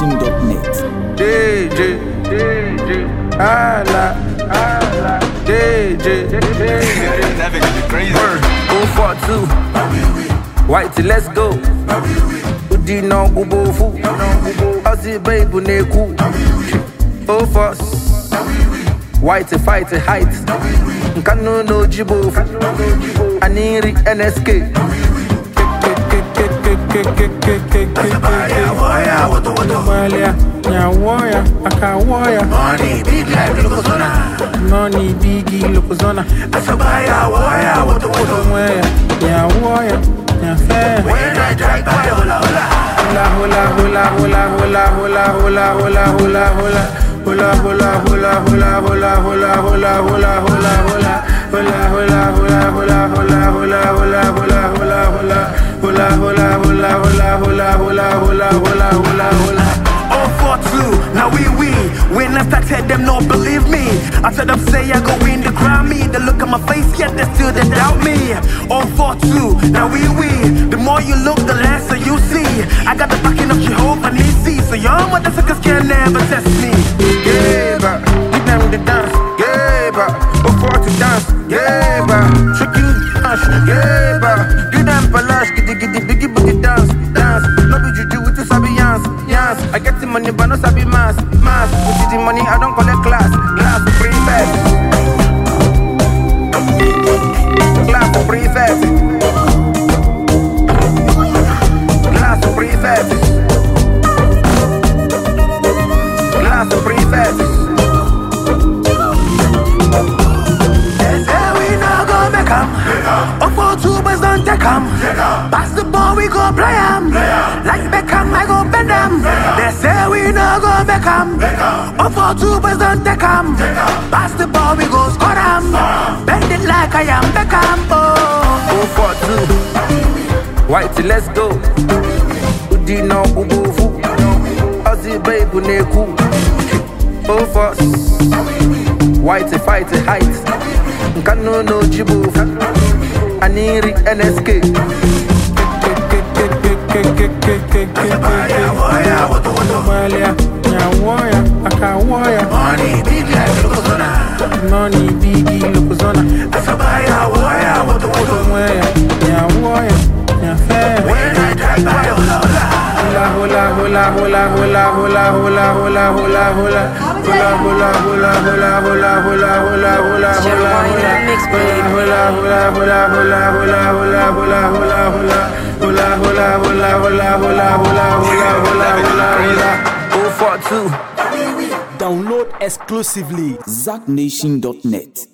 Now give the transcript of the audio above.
ZachNation.net. DJ, ala, DJ. That nigga be crazy. 042, white, let's go. Udi no ubofu, Ozzy baby neku. 04, white fight height. Nkanu no jibofu, Aniri NSK. Warrior, aka warrior. Money big like Lokozona. Money biggie Lokozona. Asabaya warrior, what Yeah, warrior, yeah, fair. When I drive by hola Hula, hula, hula, hula, hula, hula, hula, hula, hula. Hula, hula, hula, hula, hula, hula, hula, hula, hula, hula. Hula, hula, hula, hula, hula, hula, hula, hula, hula, hula. Hula, hula, hula, hula, hula, hula, hula, hula, hula. 042, now we when I started them not believe me. I said them say I go win the Grammy. They look at my face yet they still they doubt me. 042, now we the more you look the less you see. I got the backing of Jehovah Nissi, so y'all motherfuckers can never test me. Geba, give them the dance. Geba, 040 dance. Geba, tricky dash. Geba, give them palash. Giddy biggie dance. No be juju with the sabi yans. I get the money but no sabi mass. With the money I don't collect class prefect. Class prefect. Class prefect. Class prefect. They say we not go make 'em. 042 boys don't take 'em. Pass the ball we go play 'em. Like Beckham I go bend 'em. They say we not go make 'em. 042 boys don't take 'em. Pass the ball we go score 'em. Bend it like I am Beckham. 042, white, let's go. Udi no ubofu, Ozzy baby neku. 04, white fight height. Nkanu no jibofu, Aniri NSK. Warrior, aka warrior. Money big like Lokozona. Money biggie Lokozona. Asabaya warrior, what Yeah, warrior, yeah, fair. When I drive by hola Hula, hula, hula, hula, hula, hula, hula, hula, hula. Hula, hula, hula, hula, hula, hula, hula, hula, hula, hula. Hula, hula, hula, hula, hula, hula, hula, hula, hula. Hula, hula, hula, hula, hula, hula, hula, hula, hula. 042. Download exclusively ZachNation.net.